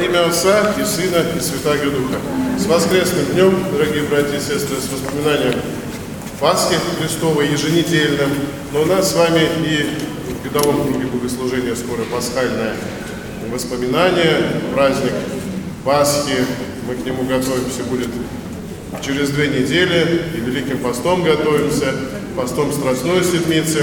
имя Отца и Сына и Святаго Духа. С воскресным днем, дорогие братья и сестры, с воспоминанием Пасхи Христовой еженедельным. Но у нас с вами и в годовом круге богослужения скоро пасхальное воспоминание, праздник Пасхи. Мы к нему готовимся, будет через 2 недели, и Великим постом готовимся, постом Страстной Седмицы.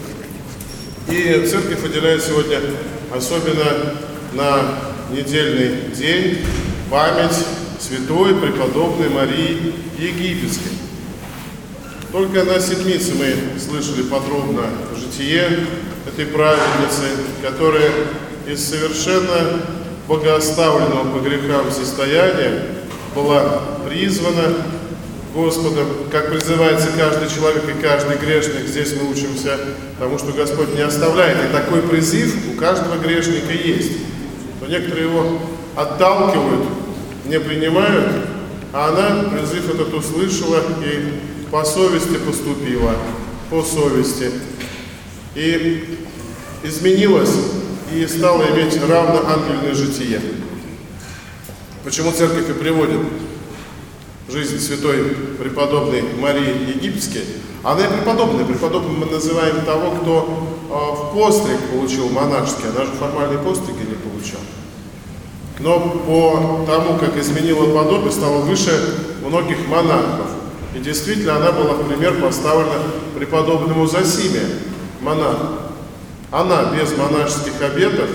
И Церковь уделяет сегодня особенно на недельный день память святой преподобной Марии Египетской. Только на Седмице мы слышали подробно житие этой праведницы, которая из совершенно богооставленного по грехам состояния была призвана Господом, как призывается каждый человек и каждый грешник. Здесь мы учимся тому, что Господь не оставляет. И такой призыв у каждого грешника есть. Но некоторые его отталкивают, не принимают, а она призыв этот услышала и по совести поступила, по совести. И изменилась, и стала иметь равноангельное житие. Почему Церковь и приводит жизнь святой преподобной Марии Египетской? Она и преподобная. Преподобной мы называем того, кто в постриг получил монашеский. Она же формальные постриги не получала. Но по тому, как изменила подобие, стала выше многих монахов. И действительно, она была в пример поставлена преподобному Зосиме, монаху. Она без монашеских обетов,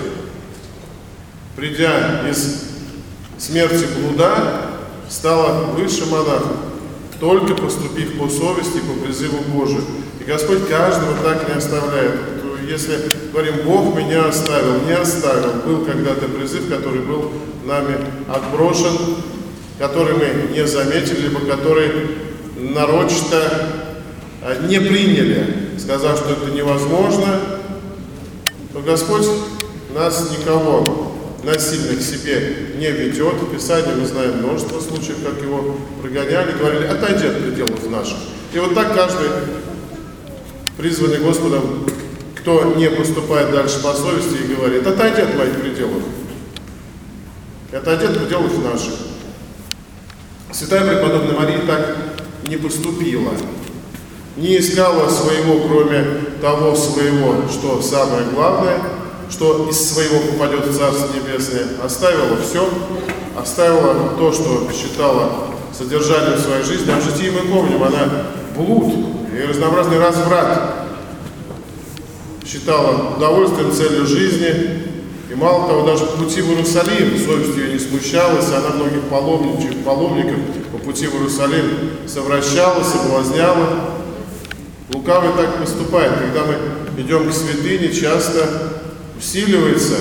придя из смерти блуда, стала выше монахов, только поступив по совести и по призыву Божию. И Господь каждого так не оставляет. Если говорим, Бог меня оставил, не оставил, был когда-то призыв, который был нами отброшен, который мы не заметили, либо который нарочито не приняли, сказав, что это невозможно, то Господь нас никого насильно к себе не ведет. В Писании мы знаем множество случаев, как его прогоняли, говорили, отойди от пределов наших. И вот так каждый, призванный Господом, кто не поступает дальше по совести и говорит, отойди от моих пределов, и отойди от пределов наших. Святая преподобная Мария так не поступила, не искала своего, кроме того своего, что самое главное, что из своего попадет в Царство Небесное, оставила все, оставила то, что считала содержанием своей жизни. А в житии мы помним, она блуд и разнообразный разврат считала удовольствием, целью жизни. И мало того, даже по пути в Иерусалим совесть ее не смущалась, она многих паломников по пути в Иерусалим совращала, соблазняла. Лукавый так поступает, когда мы идем к святыне, часто усиливается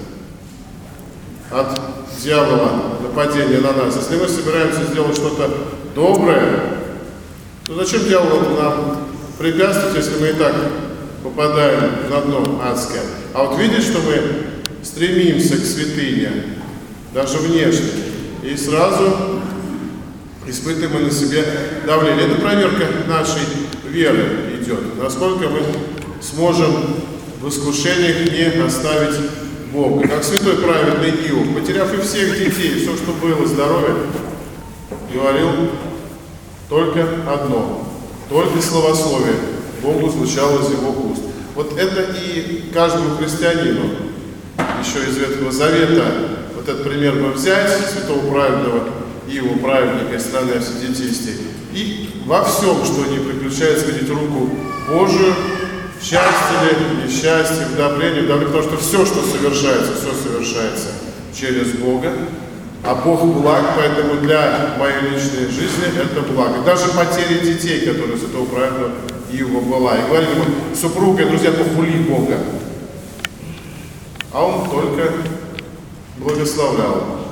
от дьявола нападение на нас. Если мы собираемся сделать что-то доброе, то зачем дьяволу нам препятствовать, если мы и так попадаем на дно адское? А вот видеть, что мы стремимся к святыне, даже внешне, и сразу испытываем на себе давление. Это проверка нашей веры идет, насколько мы сможем в искушениях не оставить Бога. Как святой праведный Иов, потеряв и всех детей, все, что было, здоровье, говорил только одно, только словословие Богу звучало из его уст. Вот это и каждому христианину, еще из Ветхого Завета, вот этот пример бы взять, святого праведного Иова, праведника из страны овсидетистей, и во всем, что не приключается, видеть руку Божию, в счастье ли, несчастье, в добрении, потому что все, что совершается через Бога, а Бог благ, поэтому для моей личной жизни это благо. Даже потеря детей, которые с этого праведного Иова была. И говорили ему, супруга, друзья, похули Бога. А он только благословлял.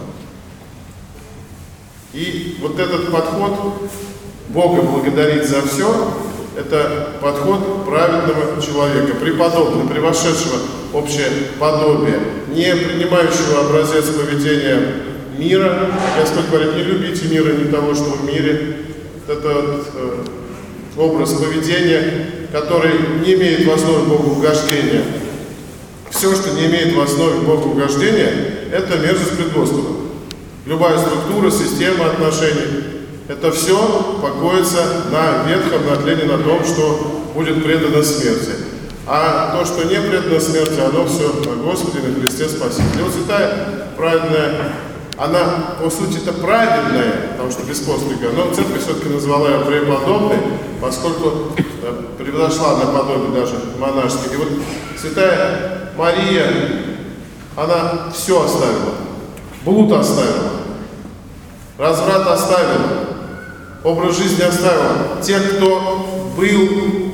И вот этот подход, Бога благодарить за все, это подход праведного человека, преподобного, превошедшего общее подобие, не принимающего образец поведения мира. Господь говорит, не любите мира, не того, что в мире. Это образ поведения, который не имеет в основе богоугождения. Все, что не имеет в основе богоугождения, – это мерзость пред Господом. Любая структура, система отношений – это все покоится на ветхом, на тлени, на том, что будет предано смерти. А то, что не предано смерти, оно все на Господе, на Христе Спасителе. И вот святая, праведная, она, по сути, это праведная, потому что без пострига, но церковь все-таки назвала ее преподобной, поскольку превзошла наподобие даже монашеской. И вот святая Мария, она все оставила. Блуд оставила, разврат оставила, образ жизни оставила. Те, кто был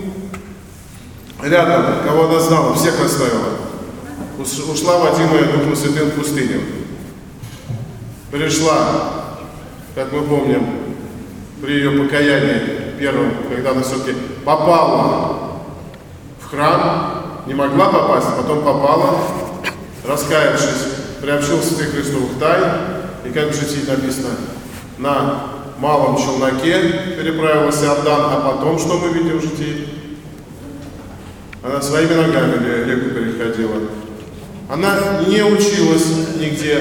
рядом, кого она знала, всех оставила. Ушла водимая Духом Святым в пустыню. Пришла, как мы помним, при ее покаянии первом, когда она все-таки попала в храм, не могла попасть, а потом попала, раскаявшись, приобщил святых Христовых тайн, и как в житии написано, на малом челноке переправилась Иордан, а потом, что мы видим в житии? Она своими ногами реку переходила. Она не училась нигде,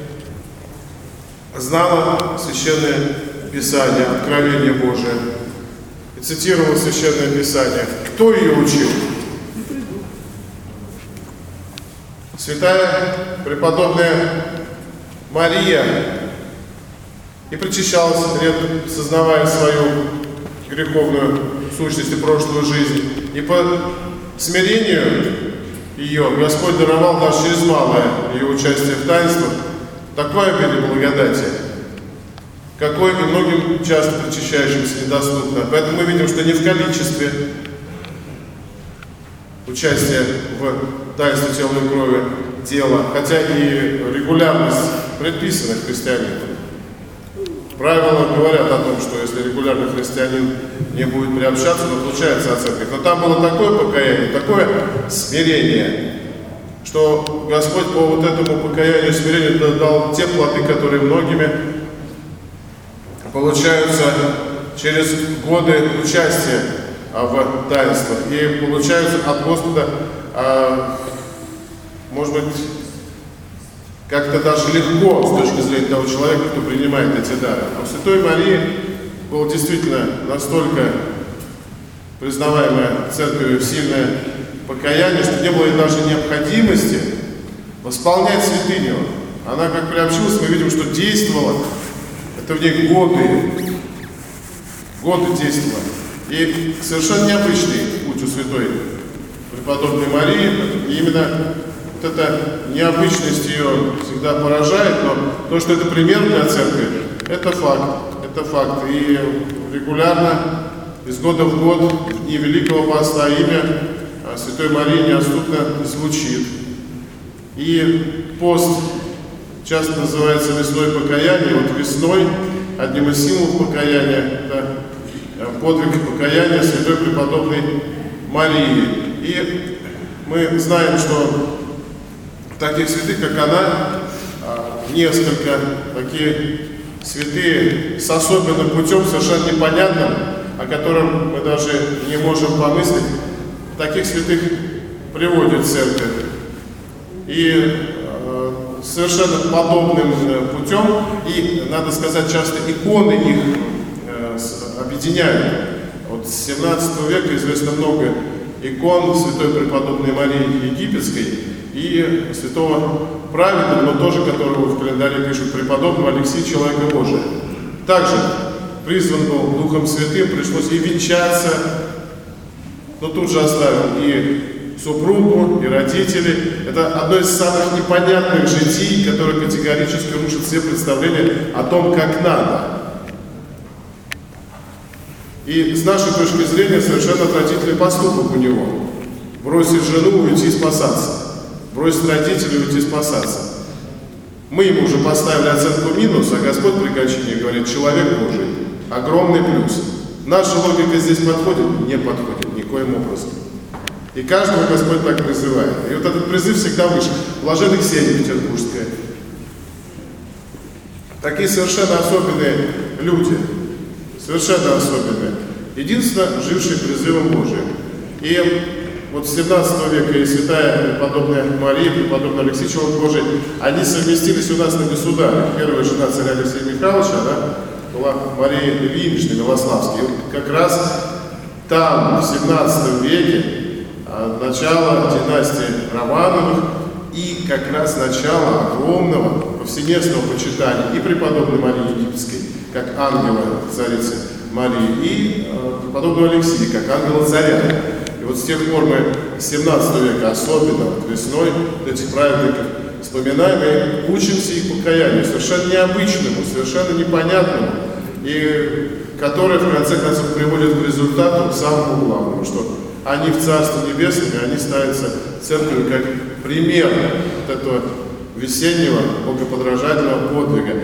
знала Священное Писание, Откровение Божие, и цитировала Священное Писание. Кто ее учил? Святая преподобная Мария и причащалась, сознавая свою греховную сущность и прошлую жизнь. И по смирению ее Господь даровал даже через малое ее участие в таинствах такое обилие благодати, какое и многим часто причащающимся недоступно. Поэтому мы видим, что не в количестве участия в таинстве тела и крови дело, хотя и регулярность предписана христианину. Правила говорят о том, что если регулярный христианин не будет приобщаться, то получается от церкви. Но там было такое покаяние, такое смирение, что Господь по вот этому покаянию и смирению дал те плоды, которые многими получаются через годы участия в таинствах и получаются от Господа, может быть, как-то даже легко с точки зрения того человека, кто принимает эти дары. Но у Святой Марии было действительно настолько признаваемое церковью сильное покаяние, что не было даже необходимости восполнять святыню. Она как приобщилась, мы видим, что действовала. Это в ней годы действовала. И совершенно необычный путь у святой преподобной Марии. И именно вот эта необычность ее всегда поражает, но то, что это пример для церкви, это факт. Это факт. И регулярно, из года в год, в дни Великого Поста имя Святой Марии неотступно звучит. И пост часто называется весной покаяния. Вот весной одним из символов покаяния это подвиг покаяния святой преподобной Марии. И мы знаем, что таких святых, как она, несколько, такие святые с особенным путем, совершенно непонятным, о котором мы даже не можем помыслить, таких святых приводит церковь. И совершенно подобным путем, и, надо сказать, часто иконы их объединяют. Вот с 17 века известно много икон святой преподобной Марии Египетской и святого праведного, но тоже которого в календаре пишут преподобного Алексия, человека Божия. Также призван был Духом Святым, пришлось и венчаться, но тут же оставил и супругу, и родителей. Это одно из самых непонятных житий, которое категорически рушит все представления о том, как надо. И с нашей точки зрения совершенно отвратительный поступок у него. Бросить жену, уйти спасаться. Бросить родителей, уйти спасаться. Мы ему уже поставили оценку минус, а Господь при кончине говорит, человек Божий, огромный плюс. Наша логика здесь подходит? Не подходит никоим образом. И каждого Господь так призывает. И вот этот призыв всегда выше. Блаженна Ксения Петербургская. Такие совершенно особенные люди. Совершенно особенные. Единственно, жившие призывом Божиим. И вот с 17 века и святая преподобная Мария, преподобный Алексей Человек Божий, они совместились у нас на государе. Первая жена царя Алексея Михайловича, она была Мария Ильинична Милославская. И вот как раз там, в 17 веке, начало династии Романовых и как раз начало огромного повсеместного почитания и преподобной Марии Египетской, как ангела царицы Марии, и преподобного Алексея, как ангела царя. И вот с тех пор мы с 17 века, особенно вот весной, этих праведников вспоминаем и учимся их покаянию, совершенно необычному, совершенно непонятному, и которое в конце концов приводит к результату самому главному, что они в Царстве Небесном, и они ставятся церковью как пример вот этого весеннего богоподражательного подвига.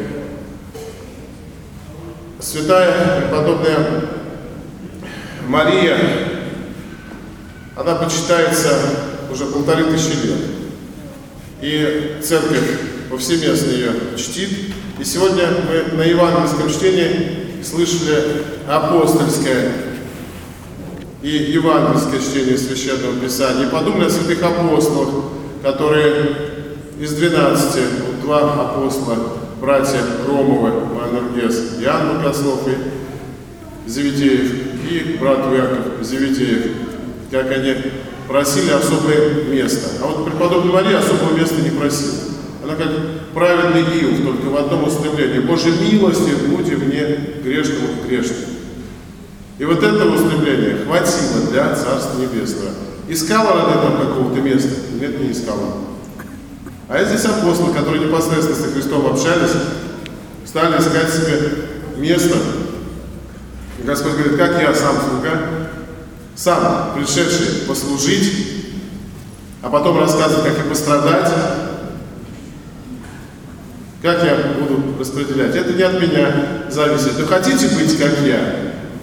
Святая преподобная Мария, она почитается уже 1500 лет. И церковь повсеместно ее чтит. И сегодня мы на евангельском чтении слышали апостольское и евангельское чтение Священного Писания. И подумали о святых апостолах, которые из 12, вот 2 апостола, братья Ромовы, Манургес, Иоанн Богослов и Зеведеев, и брат Яков Зеведеев, как они просили особое место. А вот преподобная Мария особого места не просила. Она как праведный Иов, только в одном устремлении: Боже, милости буди мне грешному грешному. И вот этого устремления хватило для Царства Небесного. Искала она там какого-то места? Нет, не искала. А здесь апостолы, которые непосредственно со Христом общались, стали искать себе место. И Господь говорит: как я сам слуга, сам пришедший послужить, а потом рассказывать, как и пострадать, как я буду распределять. Это не от меня зависит. Вы хотите быть, как я?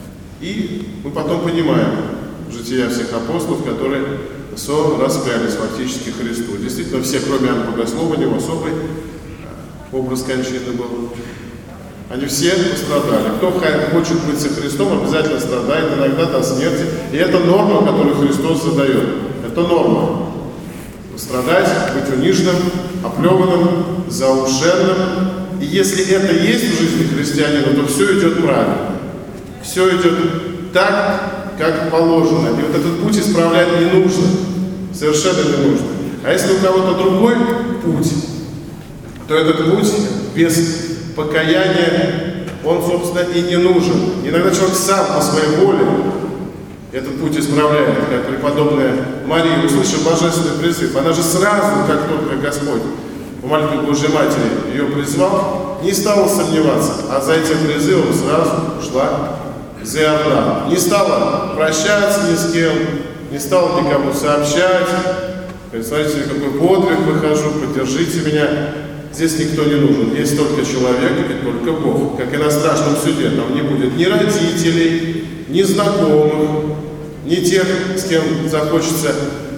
И мы потом понимаем жития всех апостолов, которые распялись фактически Христу. Действительно, все, кроме Иоанна Богослова, у него особый образ кончины был. Они все пострадали. Кто хочет быть со Христом, обязательно страдает, иногда до смерти. И это норма, которую Христос задает. Это норма. Пострадать, быть униженным, оплеванным, заушенным. И если это есть в жизни христианина, то все идет правильно. Все идет так, как положено. И вот этот путь исправлять не нужно. Совершенно не нужно. А если у кого-то другой путь, то этот путь без покаяния, он, собственно, и не нужен. Иногда человек сам по своей воле этот путь исправляет, как преподобная Мария, услышав божественный призыв. Она же сразу, как только Господь по молитве Божьей Матери ее призвал, не стала сомневаться, а за этим призывом сразу шла за Иордан. Не стала прощаться ни с кем, не стала никому сообщать. Смотрите, какой подвиг выхожу, поддержите меня. Здесь никто не нужен. Есть только человек и только Бог. Как и на страшном суде. Там не будет ни родителей, ни знакомых, ни тех, с кем захочется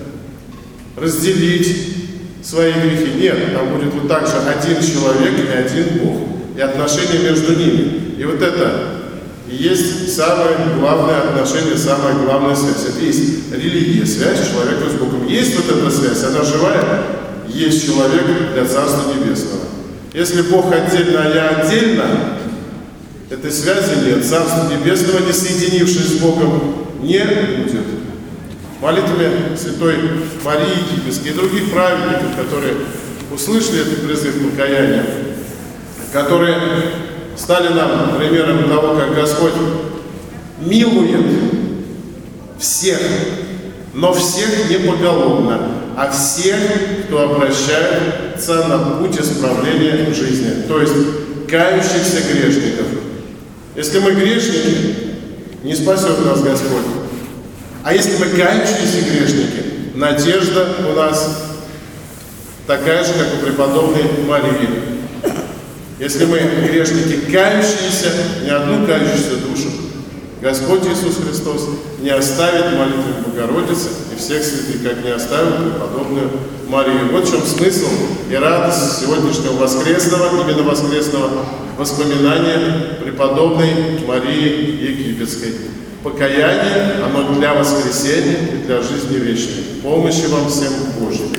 разделить свои грехи. Нет, там будет вот так же один человек и один Бог. И отношения между ними. И вот это и есть самое главное отношение, самая главная связь. Это есть религия, связь человека с Богом. Есть вот эта связь, она живая, есть человек для Царства Небесного. Если Бог отдельно, а я отдельно, этой связи нет. Царство Небесного, не соединившись с Богом, не будет. Молитвами святой Марии Египетской и других праведников, которые услышали этот призыв покаяния, которые стали нам примером того, как Господь милует всех, но всех не поголовно, а всех, кто обращается на путь исправления жизни, то есть кающихся грешников. Если мы грешники, не спасет нас Господь. А если мы кающиеся грешники, надежда у нас такая же, как у преподобной Марии. Если мы грешники кающиеся, ни одну кающуюся душу Господь Иисус Христос не оставит молитвы Богородицы и всех святых, как не оставил преподобную Марию. Вот в чем смысл и радость сегодняшнего воскресного, именно воскресного воспоминания преподобной Марии Египетской. Покаяние, оно для воскресения и для жизни вечной. Помощи вам всем Божьей.